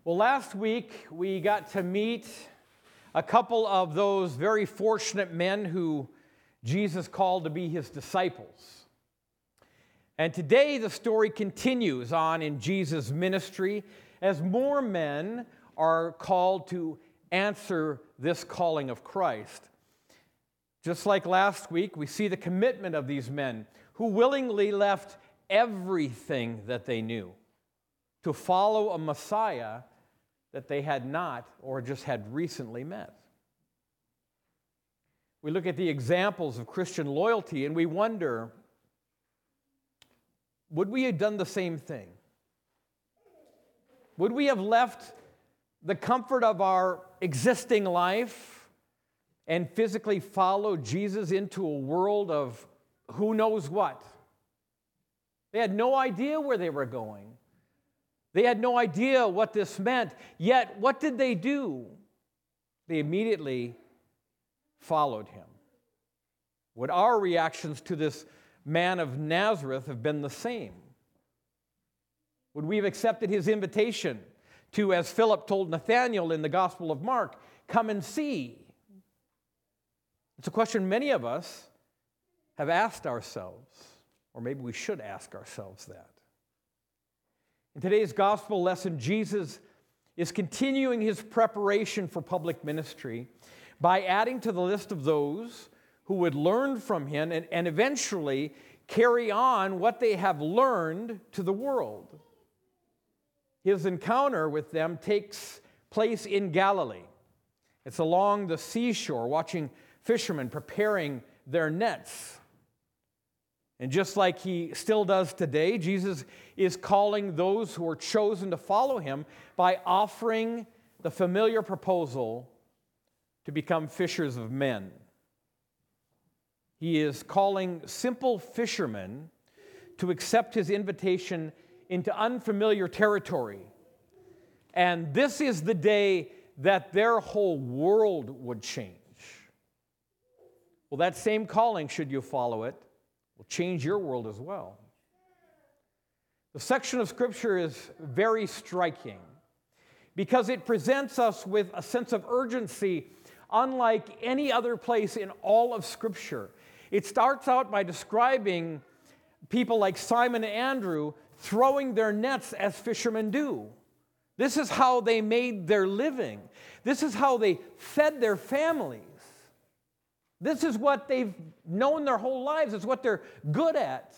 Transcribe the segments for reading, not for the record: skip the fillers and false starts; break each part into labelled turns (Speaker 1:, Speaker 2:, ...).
Speaker 1: Well, last week we got to meet a couple of those very fortunate men who Jesus called to be his disciples. And today the story continues on in Jesus' ministry as more men are called to answer this calling of Christ. Just like last week, we see the commitment of these men who willingly left everything that they knew to follow a Messiah that they had not or just had recently met. We look at the examples of Christian loyalty and we wonder, would we have done the same thing? Would we have left the comfort of our existing life and physically followed Jesus into a world of who knows what? They had no idea where they were going. They had no idea what this meant. Yet, what did they do? They immediately followed him. Would our reactions to this man of Nazareth have been the same? Would we have accepted his invitation to, as Philip told Nathanael in the Gospel of Mark, come and see? It's a question many of us have asked ourselves, or maybe we should ask ourselves that. In today's gospel lesson, Jesus is continuing his preparation for public ministry by adding to the list of those who would learn from him and eventually carry on what they have learned to the world. His encounter with them takes place in Galilee. It's along the seashore, watching fishermen preparing their nets. And just like he still does today, Jesus is calling those who are chosen to follow him by offering the familiar proposal to become fishers of men. He is calling simple fishermen to accept his invitation into unfamiliar territory. And this is the day that their whole world would change. Well, that same calling, should you follow it, will change your world as well. The section of Scripture is very striking because it presents us with a sense of urgency unlike any other place in all of Scripture. It starts out by describing people like Simon and Andrew throwing their nets as fishermen do. This is how they made their living. This is how they fed their families. This is what they've known their whole lives. It's what they're good at.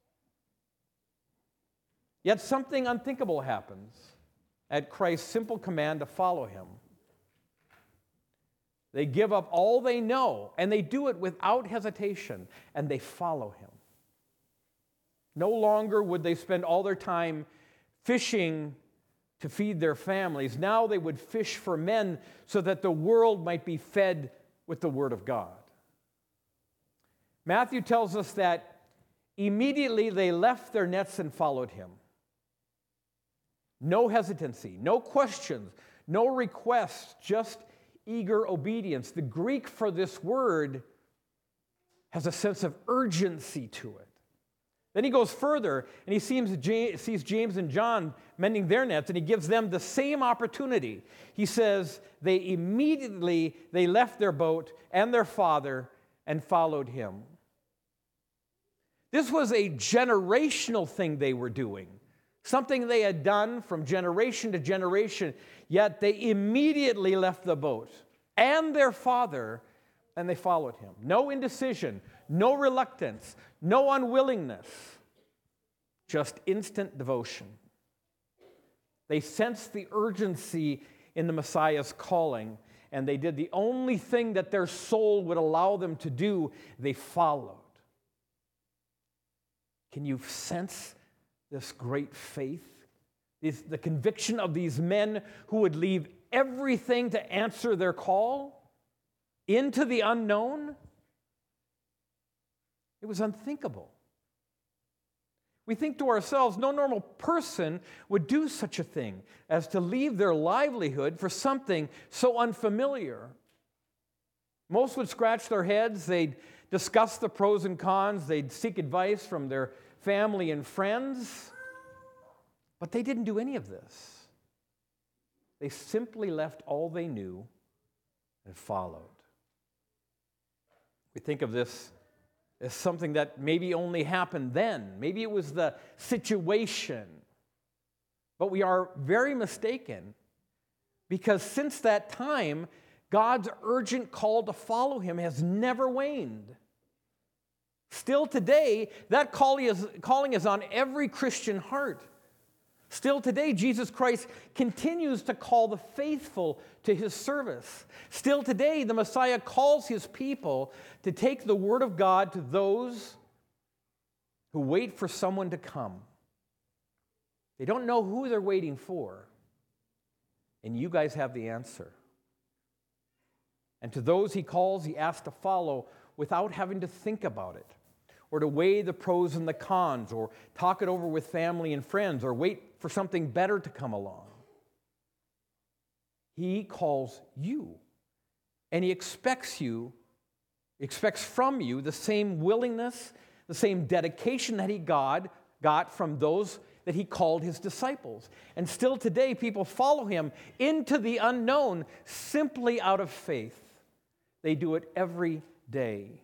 Speaker 1: Yet something unthinkable happens at Christ's simple command to follow him. They give up all they know, and they do it without hesitation, and they follow him. No longer would they spend all their time fishing to feed their families. Now they would fish for men so that the world might be fed with the Word of God. Matthew tells us that immediately they left their nets and followed him. No hesitancy, no questions, no requests, just eager obedience. The Greek for this word has a sense of urgency to it. Then he goes further and he sees James and John mending their nets, and he gives them the same opportunity. He says they left their boat and their father and followed him. This was a generational thing they were doing, something they had done from generation to generation, yet they immediately left the boat and their father and they followed him. No indecision, no reluctance, no unwillingness, just instant devotion. They sensed the urgency in the Messiah's calling, and they did the only thing that their soul would allow them to do. They followed. Can you sense this great faith? The conviction of these men who would leave everything to answer their call into the unknown? It was unthinkable. We think to ourselves, no normal person would do such a thing as to leave their livelihood for something so unfamiliar. Most would scratch their heads, they'd discuss the pros and cons, they'd seek advice from their family and friends, but they didn't do any of this. They simply left all they knew and followed. We think of this as something that maybe only happened then. Maybe it was the situation. But we are very mistaken, because since that time, God's urgent call to follow him has never waned. Still today, that calling is on every Christian heart. Still today, Jesus Christ continues to call the faithful to his service. Still today, the Messiah calls his people to take the word of God to those who wait for someone to come. They don't know who they're waiting for, and you guys have the answer. And to those he calls, he asks to follow without having to think about it, or to weigh the pros and the cons, or talk it over with family and friends, or wait for something better to come along. He calls you, and he expects from you the same willingness, the same dedication that he got from those that he called his disciples. And still today, people follow him into the unknown simply out of faith. They do it every day.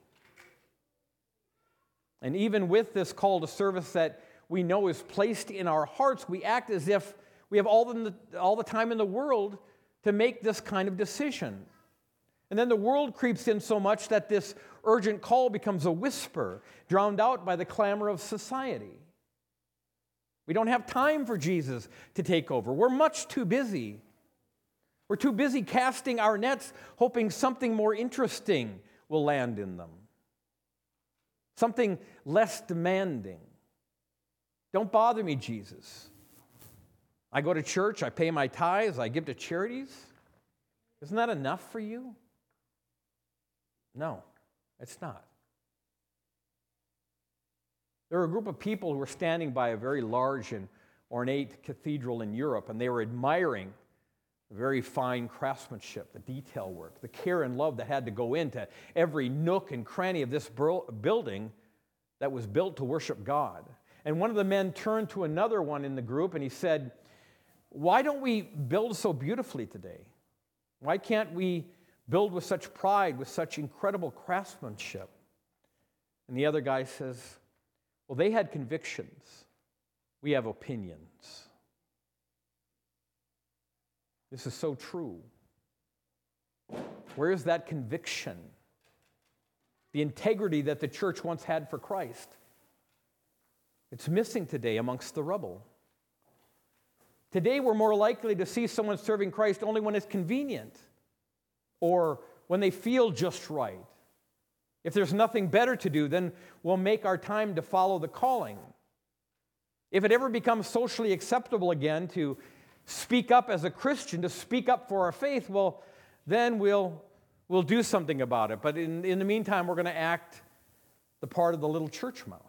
Speaker 1: And even with this call to service that we know is placed in our hearts, we act as if we have all the time in the world to make this kind of decision. And then the world creeps in so much that this urgent call becomes a whisper, drowned out by the clamor of society. We don't have time for Jesus to take over. We're much too busy. We're too busy casting our nets, hoping something more interesting will land in them. Something less demanding. Don't bother me, Jesus. I go to church, I pay my tithes, I give to charities. Isn't that enough for you? No, it's not. There were a group of people who were standing by a very large and ornate cathedral in Europe, and they were admiring the very fine craftsmanship, the detail work, the care and love that had to go into every nook and cranny of this building that was built to worship God. And one of the men turned to another one in the group and he said, "Why don't we build so beautifully today? Why can't we build with such pride, with such incredible craftsmanship?" And the other guy says, "Well, they had convictions. We have opinions." This is so true. Where is that conviction? The integrity that the church once had for Christ. It's missing today amongst the rubble. Today, we're more likely to see someone serving Christ only when it's convenient or when they feel just right. If there's nothing better to do, then we'll make our time to follow the calling. If it ever becomes socially acceptable again to speak up as a Christian, to speak up for our faith, well, then we'll do something about it. But in the meantime, we're going to act the part of the little church mouse.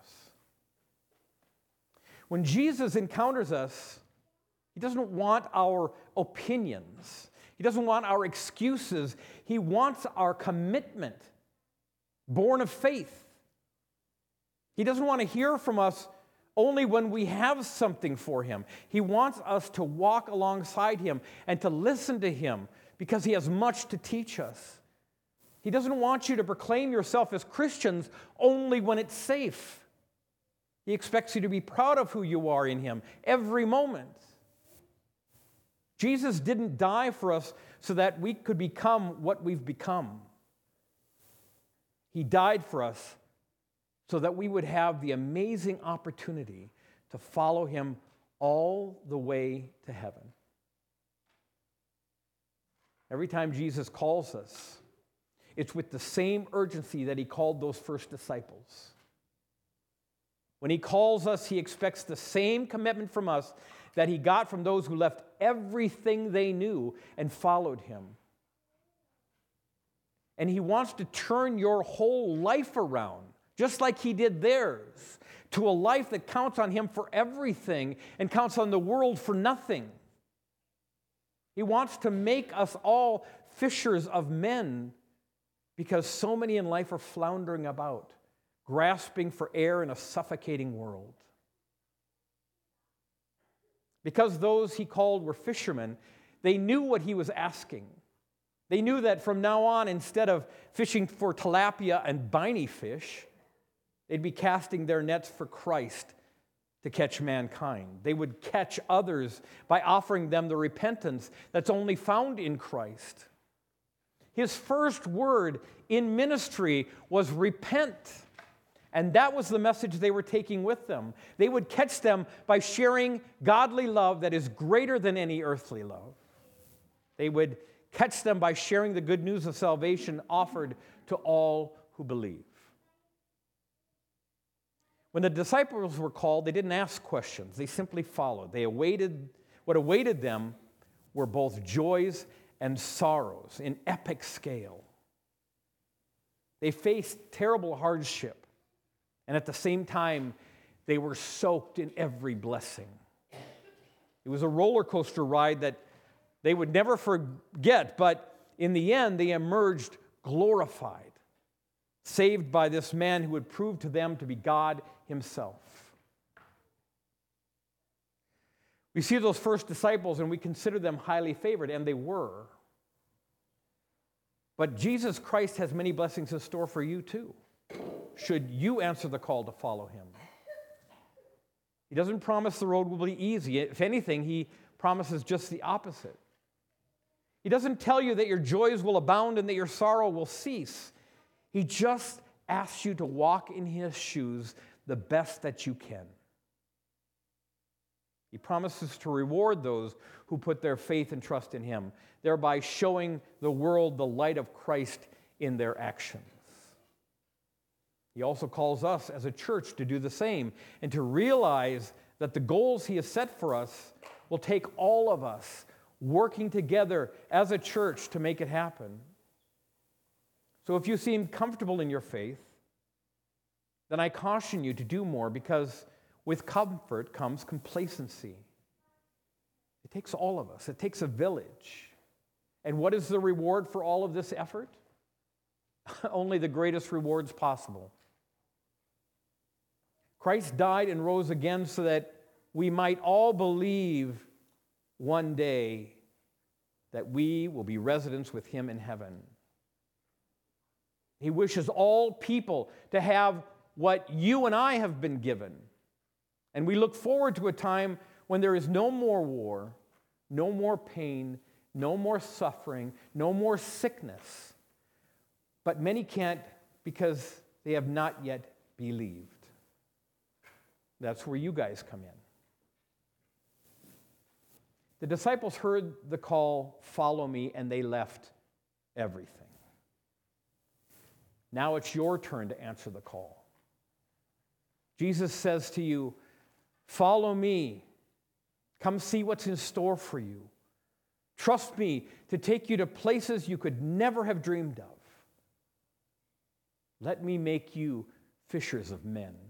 Speaker 1: When Jesus encounters us, he doesn't want our opinions. He doesn't want our excuses. He wants our commitment, born of faith. He doesn't want to hear from us only when we have something for him. He wants us to walk alongside him and to listen to him because he has much to teach us. He doesn't want you to proclaim yourself as Christians only when it's safe. He expects you to be proud of who you are in him every moment. Jesus didn't die for us so that we could become what we've become. He died for us so that we would have the amazing opportunity to follow him all the way to heaven. Every time Jesus calls us, it's with the same urgency that he called those first disciples. When he calls us, he expects the same commitment from us that he got from those who left everything they knew and followed him. And he wants to turn your whole life around, just like he did theirs, to a life that counts on him for everything and counts on the world for nothing. He wants to make us all fishers of men because so many in life are floundering about, grasping for air in a suffocating world. Because those he called were fishermen, They knew what he was asking. They knew that from now on, instead of fishing for tilapia and briny fish, they'd be casting their nets for Christ to catch mankind. They would catch others by offering them the repentance that's only found in Christ. His first word in ministry was repent. And that was the message they were taking with them. They would catch them by sharing godly love that is greater than any earthly love. They would catch them by sharing the good news of salvation offered to all who believe. When the disciples were called, they didn't ask questions. They simply followed. What awaited them were both joys and sorrows in epic scale. They faced terrible hardship, and at the same time, they were soaked in every blessing. It was a roller coaster ride that they would never forget, but in the end, they emerged glorified, saved by this man who would prove to them to be God himself. We see those first disciples and we consider them highly favored, and they were. But Jesus Christ has many blessings in store for you too, should you answer the call to follow him. He doesn't promise the road will be easy. If anything, he promises just the opposite. He doesn't tell you that your joys will abound and that your sorrow will cease. He just asks you to walk in his shoes the best that you can. He promises to reward those who put their faith and trust in him, thereby showing the world the light of Christ in their actions. He also calls us as a church to do the same and to realize that the goals he has set for us will take all of us working together as a church to make it happen. So if you seem comfortable in your faith, then I caution you to do more, because with comfort comes complacency. It takes all of us. It takes a village. And what is the reward for all of this effort? Only the greatest rewards possible. Christ died and rose again so that we might all believe one day that we will be residents with him in heaven. He wishes all people to have what you and I have been given. And we look forward to a time when there is no more war, no more pain, no more suffering, no more sickness. But many can't because they have not yet believed. That's where you guys come in. The disciples heard the call, "Follow me," and they left everything. Now it's your turn to answer the call. Jesus says to you, "Follow me. Come see what's in store for you. Trust me to take you to places you could never have dreamed of. Let me make you fishers of men."